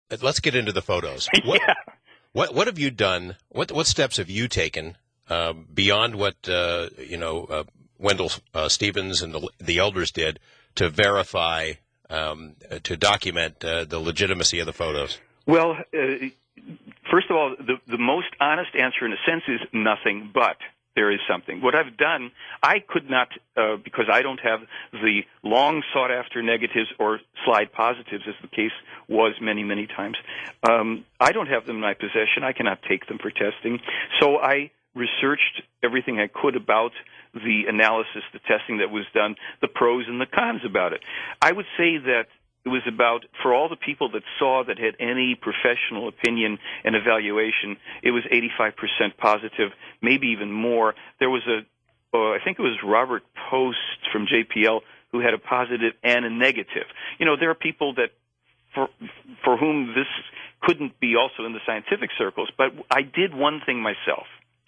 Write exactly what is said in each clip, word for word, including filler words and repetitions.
let's get into the photos. What, yeah. what, what have you done? What, what steps have you taken uh, beyond what uh, you know uh, Wendell uh, Stevens and the, the elders did to verify, um, to document uh, the legitimacy of the photos? Well, uh, first of all, the, the most honest answer in a sense is nothing, but there is something. What I've done, I could not, uh, because I don't have the long sought-after negatives or slide positives, as the case was many, many times. Um, I don't have them in my possession. I cannot take them for testing. So I researched everything I could about the analysis, the testing that was done, the pros and the cons about it. I would say that it was about, for all the people that saw that had any professional opinion and evaluation, it was eighty-five percent positive, maybe even more. There was a, uh, I think it was Robert Post from J P L who had a positive and a negative. You know, there are people that, for, for whom this couldn't be also in the scientific circles, but I did one thing myself.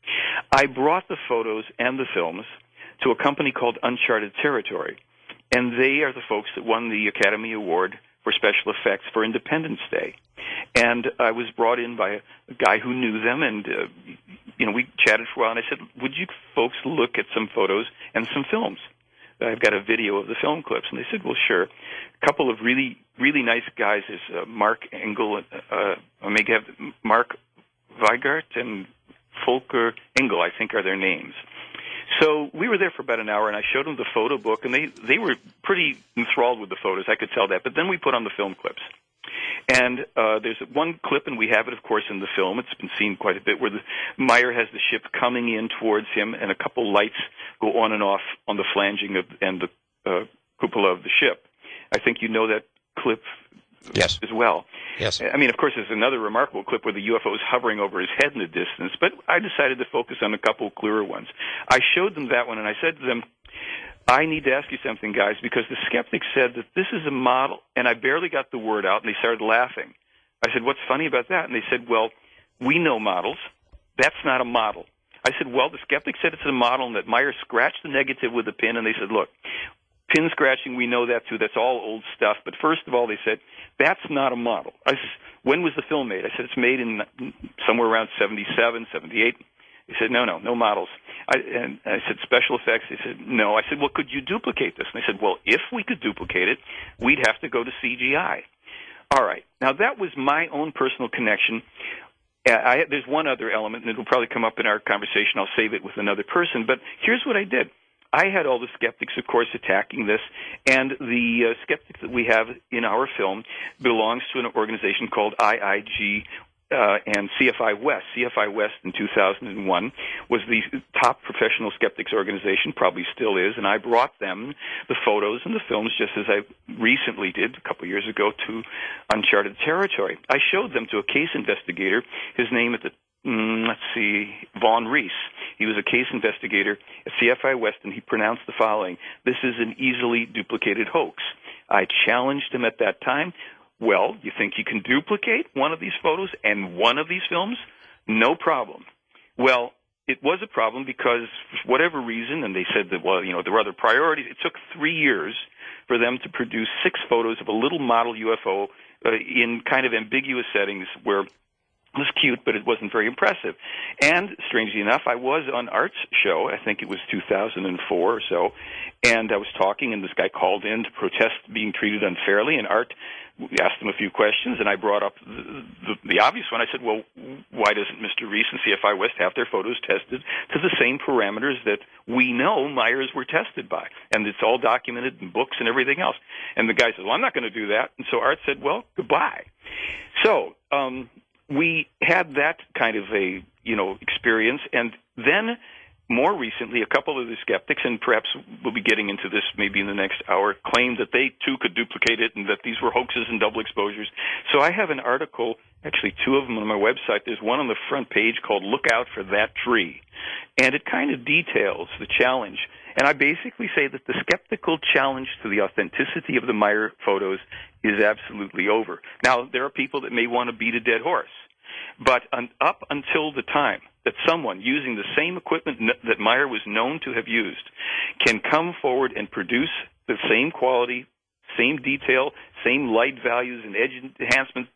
I brought the photos and the films to a company called Uncharted Territory. And they are the folks that won the Academy Award for Special Effects for Independence Day. And I was brought in by a, a guy who knew them, and, uh, you know, we chatted for a while, and I said, would you folks look at some photos and some films? I've got a video of the film clips. And they said, well, sure. A couple of really, really nice guys is uh, Mark Engel, uh, I may have Mark Weigart and Volker Engel, I think are their names. So we were there for about an hour, and I showed them the photo book, and they, they were pretty enthralled with the photos. I could tell that. But then we put on the film clips. And uh, there's one clip, and we have it, of course, in the film. It's been seen quite a bit, where the, Meyer has the ship coming in towards him, and a couple lights go on and off on the flanging of, and the uh, cupola of the ship. I think you know that clip yes. as well. Yes. I mean, of course, there's another remarkable clip where the U F O is hovering over his head in the distance, but I decided to focus on a couple clearer ones. I showed them that one, and I said to them, I need to ask you something, guys, because the skeptics said that this is a model, and I barely got the word out, and they started laughing. I said, what's funny about that? And they said, well, we know models. That's not a model. I said, well, the skeptics said it's a model, and that Meyer scratched the negative with a pin, and they said, look, pin scratching, we know that too. That's all old stuff. But first of all, they said, that's not a model. I said, when was the film made? I said, it's made in somewhere around seventy-seven, seventy-eight. They said, no, no, no models. I, and I said, special effects? They said, no. I said, well, could you duplicate this? And they said, well, if we could duplicate it, we'd have to go to C G I. All right. Now, that was my own personal connection. I, there's one other element, and it will probably come up in our conversation. I'll save it with another person. But here's what I did. I had all the skeptics, of course, attacking this, and the uh, skeptics that we have in our film belongs to an organization called I I G uh, and C F I West. C F I West in two thousand one was the top professional skeptics organization, probably still is, and I brought them the photos and the films just as I recently did a couple years ago to Uncharted Territory. I showed them to a case investigator. His name at the Mm, let's see, Vaughn Reese. He was a case investigator at C F I West, and he pronounced the following: this is an easily duplicated hoax. I challenged him at that time. Well, you think you can duplicate one of these photos and one of these films? No problem. Well, it was a problem because, for whatever reason, and they said that, well, you know, there were other priorities. It took three years for them to produce six photos of a little model U F O uh, in kind of ambiguous settings where it was cute, but it wasn't very impressive. And, strangely enough, I was on Art's show, I think it was two thousand four or so, and I was talking, and this guy called in to protest being treated unfairly, and Art asked him a few questions, and I brought up the, the, the obvious one. I said, well, why doesn't Mister Reese and C F I West have their photos tested to the same parameters that we know Myers were tested by? And it's all documented in books and everything else. And the guy said, well, I'm not going to do that. And so Art said, well, goodbye. So, um... we had that kind of a, you know, experience, and then more recently, a couple of the skeptics, and perhaps we'll be getting into this maybe in the next hour, claimed that they too could duplicate it and that these were hoaxes and double exposures. So I have an article, actually two of them on my website. There's one on the front page called "Look Out for That Tree," and it kind of details the challenge. And I basically say that the skeptical challenge to the authenticity of the Meyer photos is absolutely over. Now, there are people that may want to beat a dead horse, but un- up until the time that someone using the same equipment n- that Meyer was known to have used can come forward and produce the same quality, same detail, same light values and edge enhancement stuff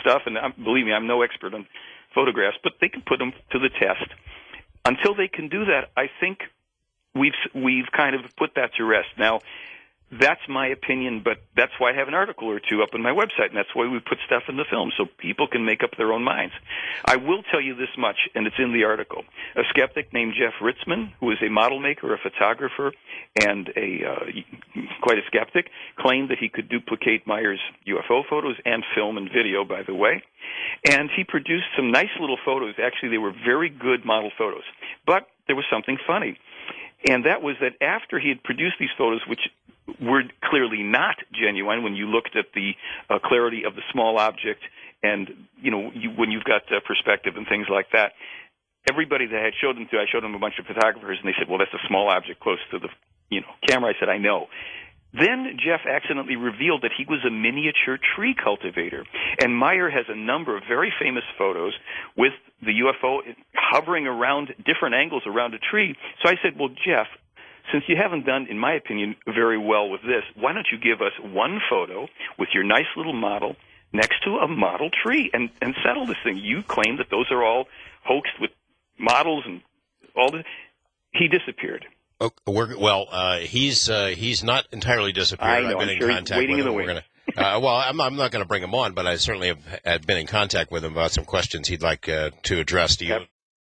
stuff, and I'm, believe me, I'm no expert on photographs, but they can put them to the test. Until they can do that, I think we've we've kind of put that to rest. Now, that's my opinion, but that's why I have an article or two up on my website, and that's why we put stuff in the film, so people can make up their own minds. I will tell you this much, and it's in the article. A skeptic named Jeff Ritzmann, who is a model maker, a photographer, and a uh, quite a skeptic, claimed that he could duplicate Meyer's U F O photos and film and video, by the way. And he produced some nice little photos. Actually, they were very good model photos. But there was something funny, and that was that after he had produced these photos, which were clearly not genuine when you looked at the uh, clarity of the small object, and you know you, when you've got uh, perspective and things like that. Everybody that I had showed them to, I showed them a bunch of photographers, and they said, "Well, that's a small object close to the you know camera." I said, "I know." Then Jeff accidentally revealed that he was a miniature tree cultivator, and Meyer has a number of very famous photos with the U F O hovering around different angles around a tree. So I said, "Well, Jeff, since you haven't done, in my opinion, very well with this, why don't you give us one photo with your nice little model next to a model tree and, and settle this thing? You claim that those are all hoaxed with models and all this." He disappeared. Oh, we're, well, uh, he's uh, he's not entirely disappeared. I know, I've been I'm in sure contact waiting with in him. the We're wings. gonna, uh, well, I'm, I'm not going to bring him on, but I certainly have, have been in contact with him about some questions he'd like uh, to address to you. Yep.